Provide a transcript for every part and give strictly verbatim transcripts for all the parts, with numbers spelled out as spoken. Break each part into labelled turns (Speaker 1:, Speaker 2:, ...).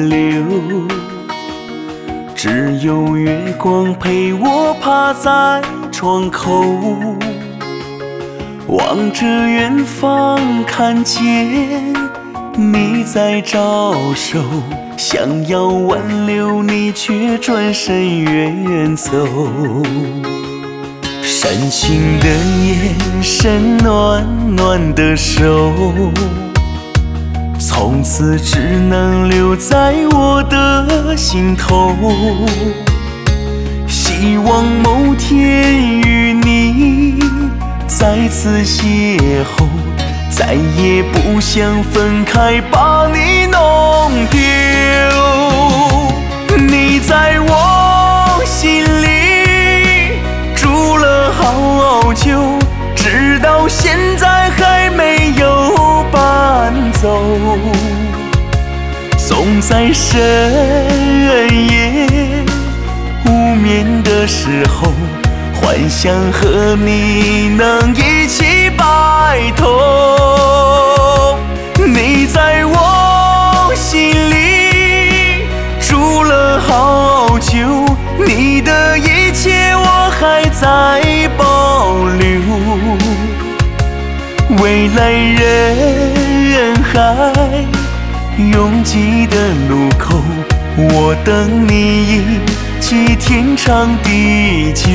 Speaker 1: 流。只有月光陪我趴在窗口，望着远方，看见你在招手，想要挽留你，却转身远走。深情的眼神，暖暖的手，从此只能留在我的心头。希望某天与你再次邂逅，再也不想分开，把你弄丢。你在我心里住了好久，直到现在还没有搬走。总在深夜无眠的时候，幻想和你能一起白头。你在我心里住了好久，你的一切我还在保留。未来人海拥挤的路口，我等你一起天长地久。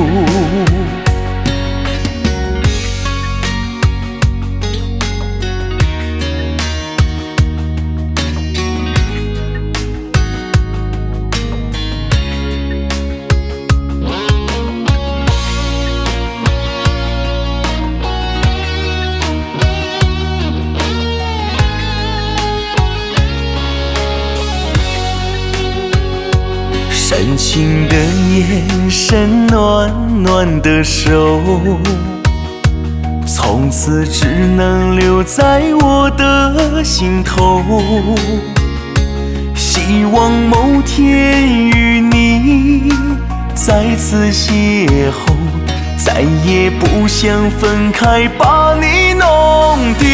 Speaker 1: 深情的眼神，暖暖的手，从此只能留在我的心头。希望某天与你再次邂逅，再也不想分开，把你弄丢。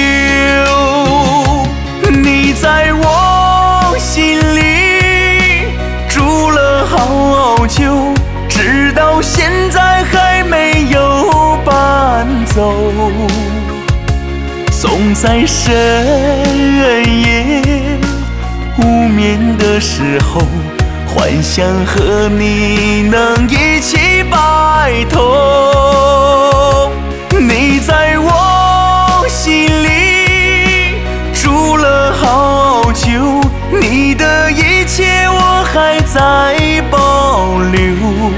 Speaker 1: 你在我心里住了好久，直到现在还没有搬走。总在深夜无眠的时候，幻想和你能一起白头。你在我心里住了好久，你的一切我还在保留。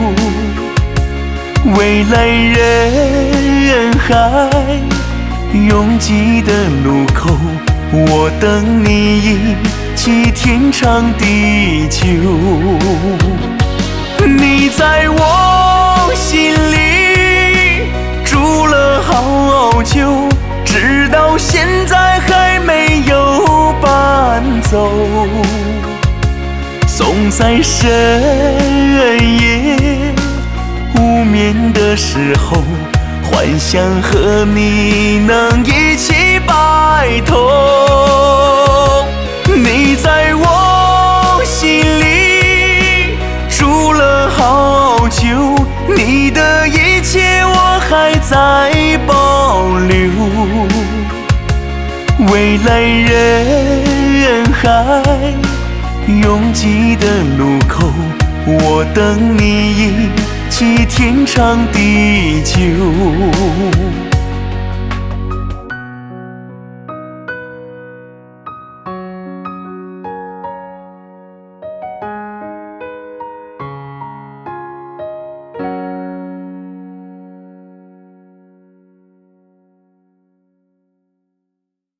Speaker 1: 未来人海拥挤的路口，我等你一起天长地久。你在我心里住了好久，直到现在还没有搬走。总在深夜无眠的时候，幻想和你能一起白头。你在我心里住了好久，你的一切我还在保留。未来人海拥挤的路口，我等你一起天长地久。